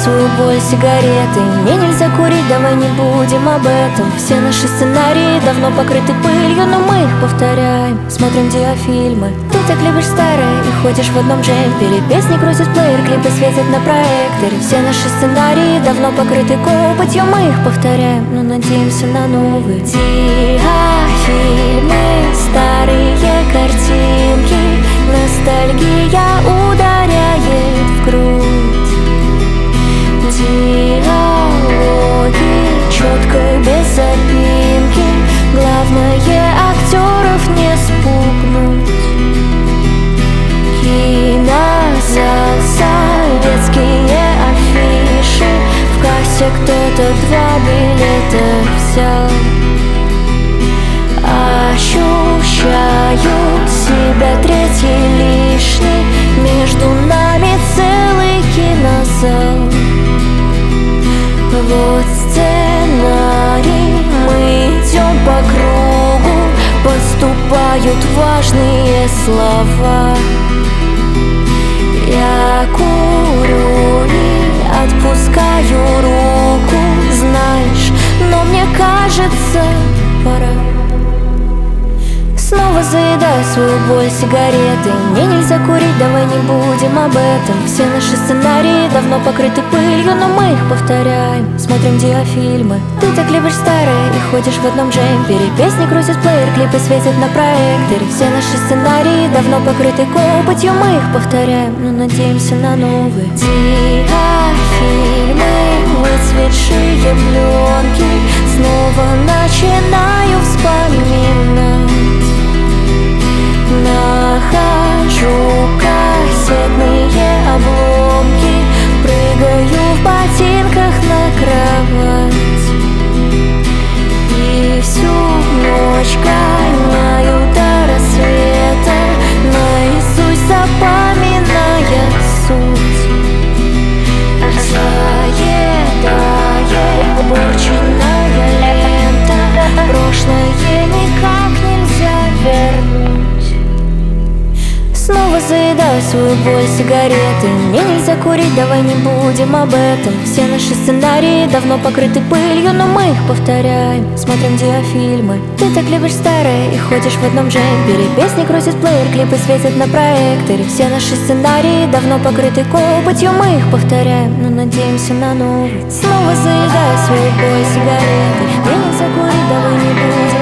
свою боль сигаретой. Мне нельзя курить, давай не будем об этом. Все наши сценарии давно покрыты пылью, но мы их повторяем. Смотрим диафильмы. Ты так любишь старое и ходишь в одном джемпере. Песни крутят плеер, клипы светят на проекторе. Все наши сценарии давно покрыты копотью, мы их повторяем, но надеемся на новые. Диафильмы, старые картинки, ностальгия ударяет в грудь. Диалоги четко, без запинки. Главное, актеров не спугнуть. Кинозал, советские афиши. В кассе кто-то 2 билета взял. Ощущаю себя третий лишний. Между нами целый кинозал. Вот сценарий, мы идем по кругу. Поступают важные слова. Я курю и отпускаю руку, знаешь, но мне кажется, пора. Снова заедаю свою боль сигаретой. Мне нельзя курить, давай не будем об этом. Все наши сценарии давно покрыты пылью, но мы их повторяем. Смотрим диафильмы. Ты так любишь старое и ходишь в одном джемпере. Песни крутят плеер, клипы светят на проекторе. Все наши сценарии давно покрыты копотью, мы их повторяем, но надеемся на новые. Диафильмы, выцветшие пленки. Снова начинаю вспоминать. Нахожу кассетные обломки. Прыгаю в ботинках на кровать. И всю ночь гоняю до рассвета, наизусть запоминая суть. Заедает порченная лента. Прошлое никак нельзя вернуть. Снова заедаю свою боль сигаретой. Мне нельзя курить, давай не будем об этом. Все наши сценарии давно покрыты пылью, но мы их повторяем. Смотрим диафильмы. Ты так любишь старое и ходишь в одном джемпере. Песни крутят плеер, клипы светят на проекторе. Все наши сценарии давно покрыты копотью, мы их повторяем, но надеемся на новые. Снова заедаю свою боль сигаретой. Мне нельзя курить, давай не будем